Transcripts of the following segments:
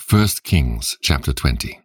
1 Kings chapter 20.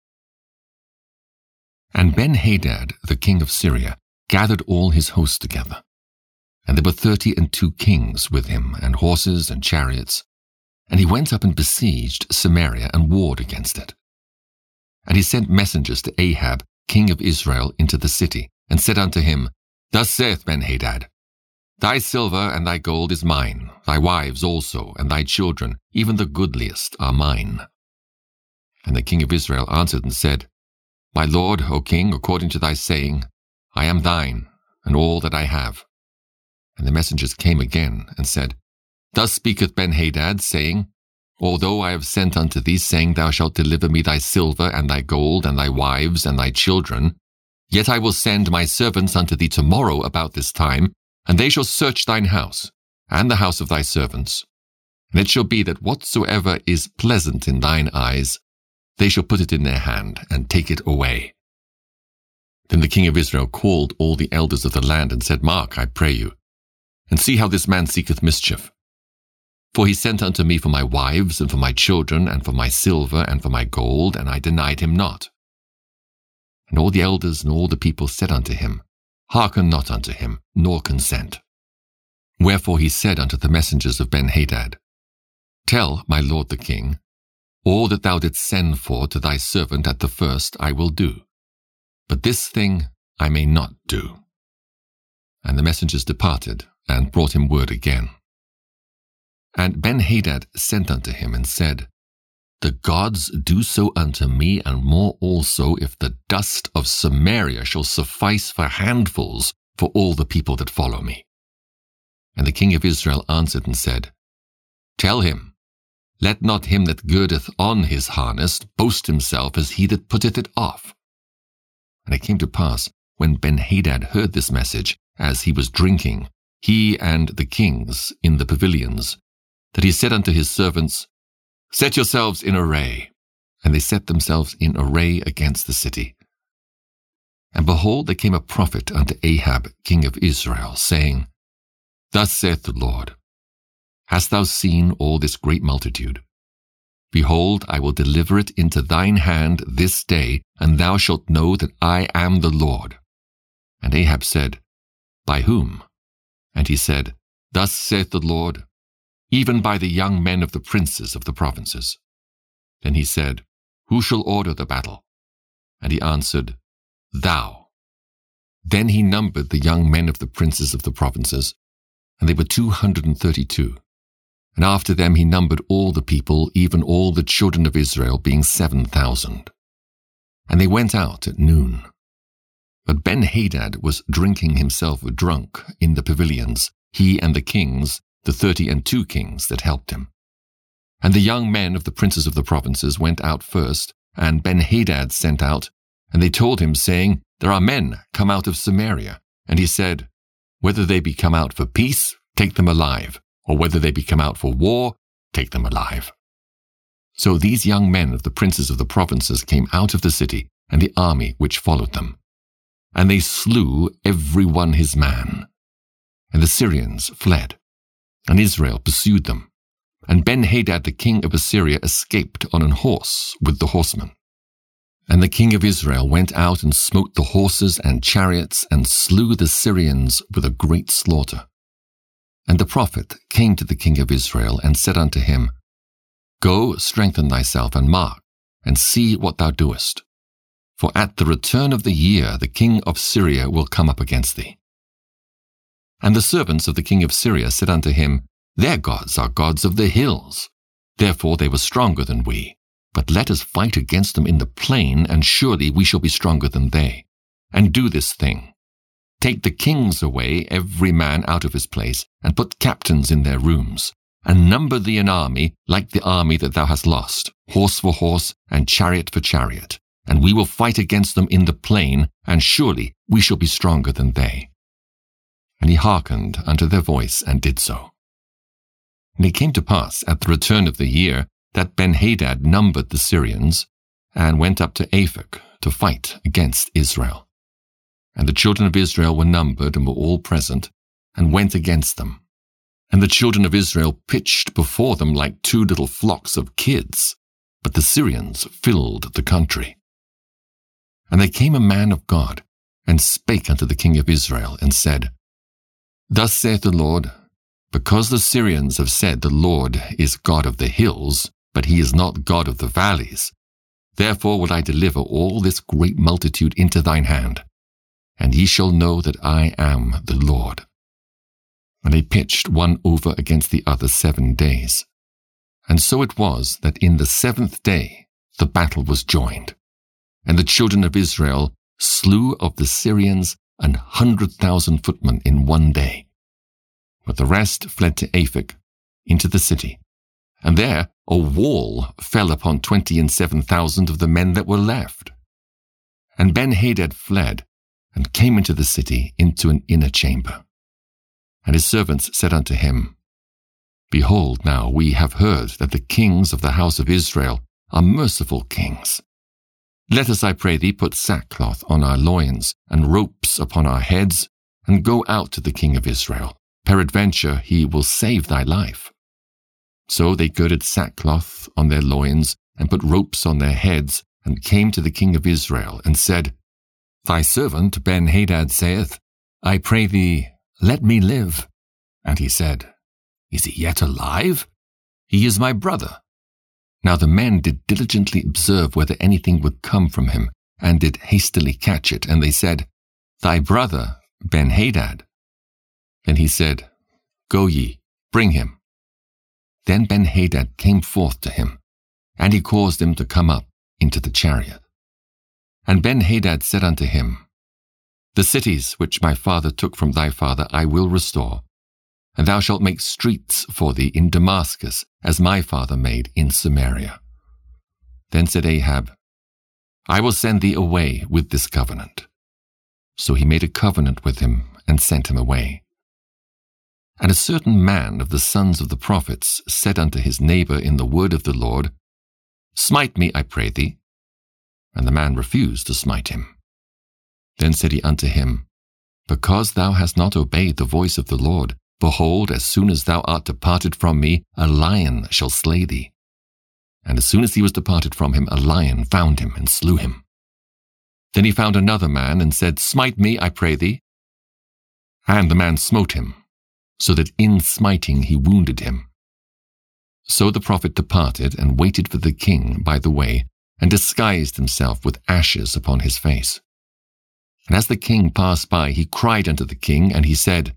And Ben-Hadad, the king of Syria, gathered all his host together. And there were 32 kings with him, and horses and chariots. And he went up and besieged Samaria and warred against it. And he sent messengers to Ahab, king of Israel, into the city, and said unto him, Thus saith Ben-Hadad, Thy silver and thy gold is mine, thy wives also, and thy children, even the goodliest, are mine. And the king of Israel answered and said, My lord, O king, according to thy saying, I am thine, and all that I have. And the messengers came again, and said, Thus speaketh Ben-Hadad, saying, Although I have sent unto thee, saying, Thou shalt deliver me thy silver, and thy gold, and thy wives, and thy children, yet I will send my servants unto thee tomorrow about this time, and they shall search thine house, and the house of thy servants. And it shall be that whatsoever is pleasant in thine eyes, they shall put it in their hand, and take it away. Then the king of Israel called all the elders of the land, and said, Mark, I pray you, and see how this man seeketh mischief. For he sent unto me for my wives, and for my children, and for my silver, and for my gold, and I denied him not. And all the elders and all the people said unto him, Hearken not unto him, nor consent. Wherefore he said unto the messengers of Ben-Hadad, Tell my lord the king, all that thou didst send for to thy servant at the first I will do, but this thing I may not do. And the messengers departed, and brought him word again. And Ben-Hadad sent unto him, and said, The gods do so unto me, and more also, if the dust of Samaria shall suffice for handfuls for all the people that follow me. And the king of Israel answered and said, Tell him, let not him that girdeth on his harness boast himself as he that putteth it off. And it came to pass, when Ben-Hadad heard this message, as he was drinking, he and the kings in the pavilions, that he said unto his servants, Set yourselves in array. And they set themselves in array against the city. And behold, there came a prophet unto Ahab, king of Israel, saying, Thus saith the Lord, Hast thou seen all this great multitude? Behold, I will deliver it into thine hand this day, and thou shalt know that I am the Lord. And Ahab said, By whom? And he said, Thus saith the Lord, even by the young men of the princes of the provinces. Then he said, Who shall order the battle? And he answered, Thou. Then he numbered the young men of the princes of the provinces, and they were 232. And after them he numbered all the people, even all the children of Israel, being 7,000. And they went out at noon. But Ben-Hadad was drinking himself drunk in the pavilions, he and the kings, the 32 kings that helped him. And the young men of the princes of the provinces went out first, and Ben-Hadad sent out, and they told him, saying, There are men come out of Samaria. And he said, Whether they be come out for peace, take them alive, or whether they be come out for war, take them alive. So these young men of the princes of the provinces came out of the city, and the army which followed them. And they slew every one his man. And the Syrians fled, and Israel pursued them. And Ben-Hadad the king of Assyria escaped on an horse with the horsemen. And the king of Israel went out and smote the horses and chariots, and slew the Syrians with a great slaughter. And the prophet came to the king of Israel, and said unto him, Go, strengthen thyself, and mark, and see what thou doest. For at the return of the year the king of Syria will come up against thee. And the servants of the king of Syria said unto him, Their gods are gods of the hills. Therefore they were stronger than we. But let us fight against them in the plain, and surely we shall be stronger than they. And do this thing. Take the kings away, every man out of his place, and put captains in their rooms. And number thee an army like the army that thou hast lost, horse for horse, and chariot for chariot. And we will fight against them in the plain, and surely we shall be stronger than they. And he hearkened unto their voice, and did so. And it came to pass at the return of the year that Ben-Hadad numbered the Syrians, and went up to Aphek to fight against Israel. And the children of Israel were numbered, and were all present, and went against them. And the children of Israel pitched before them like two little flocks of kids. but the Syrians filled the country. And there came a man of God, and spake unto the king of Israel, and said, Thus saith the Lord, because the Syrians have said, The Lord is God of the hills, but he is not God of the valleys, therefore will I deliver all this great multitude into thine hand, and ye shall know that I am the Lord. And they pitched one over against the other 7 days. And so it was that in the 7th day the battle was joined, and the children of Israel slew of the Syrians 100,000 footmen in 1 day. But the rest fled to Aphek, into the city, and there a wall fell upon 27,000 of the men that were left. And Ben-Hadad fled, and came into the city into an inner chamber. And his servants said unto him, Behold, now we have heard that the kings of the house of Israel are merciful kings. Let us, I pray thee, put sackcloth on our loins, and ropes upon our heads, and go out to the king of Israel. Peradventure he will save thy life. So they girded sackcloth on their loins, and put ropes on their heads, and came to the king of Israel, and said, Thy servant Ben-Hadad saith, I pray thee, let me live. And he said, Is he yet alive? He is my brother. Now the men did diligently observe whether anything would come from him, and did hastily catch it, and they said, Thy brother Ben-Hadad. Then he said, Go ye, bring him. Then Ben-Hadad came forth to him, and he caused him to come up into the chariot. And Ben-Hadad said unto him, The cities which my father took from thy father I will restore, and thou shalt make streets for thee in Damascus, as my father made in Samaria. Then said Ahab, I will send thee away with this covenant. So he made a covenant with him, and sent him away. And a certain man of the sons of the prophets said unto his neighbor in the word of the Lord, Smite me, I pray thee. And the man refused to smite him. Then said he unto him, Because thou hast not obeyed the voice of the Lord, behold, as soon as thou art departed from me, a lion shall slay thee. And as soon as he was departed from him, a lion found him and slew him. Then he found another man, and said, Smite me, I pray thee. And the man smote him, so that in smiting he wounded him. So the prophet departed, and waited for the king by the way, and disguised himself with ashes upon his face. And as the king passed by, he cried unto the king, and he said,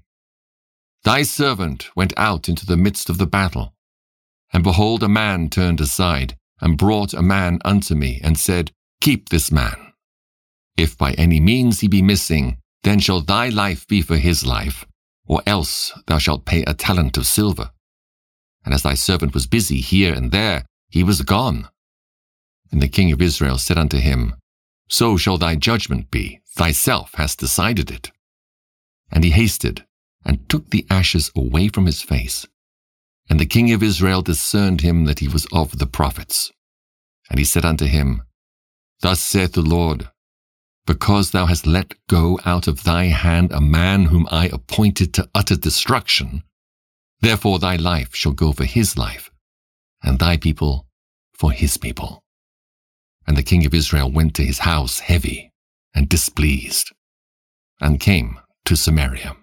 Thy servant went out into the midst of the battle. And behold, a man turned aside, and brought a man unto me, and said, Keep this man. If by any means he be missing, then shall thy life be for his life, or else thou shalt pay a talent of silver. And as thy servant was busy here and there, he was gone. And the king of Israel said unto him, So shall thy judgment be, thyself hast decided it. And he hasted, and took the ashes away from his face. And the king of Israel discerned him that he was of the prophets. And he said unto him, Thus saith the Lord, Because thou hast let go out of thy hand a man whom I appointed to utter destruction, therefore thy life shall go for his life, and thy people for his people. And the king of Israel went to his house heavy and displeased, and came to Samaria.